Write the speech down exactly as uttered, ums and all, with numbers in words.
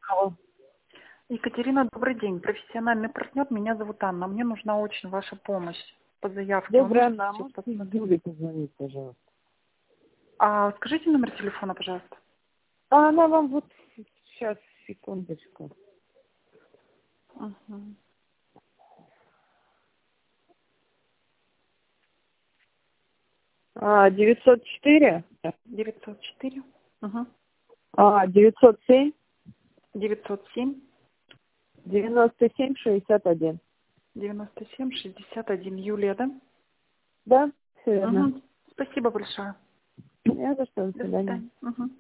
Алло. Екатерина, добрый день. Профессиональный партнер. Меня зовут Анна. Мне нужна очень ваша помощь по заявке. Вы Доброе, можете Анна. сейчас Можете посмотреть? Юле позвонить, пожалуйста? А скажите номер телефона, пожалуйста. А она вам вот сейчас, секундочку. Мгм. А, девятьсот четыре, девятьсот четыре. Угу. а, девятьсот семь, девятьсот семь. девяносто семь, шестьдесят один. девяносто семь шестьдесят один. Юлия, да? Да, все верно. Угу. Спасибо большое. Не за что, до До свидания. свидания. Угу.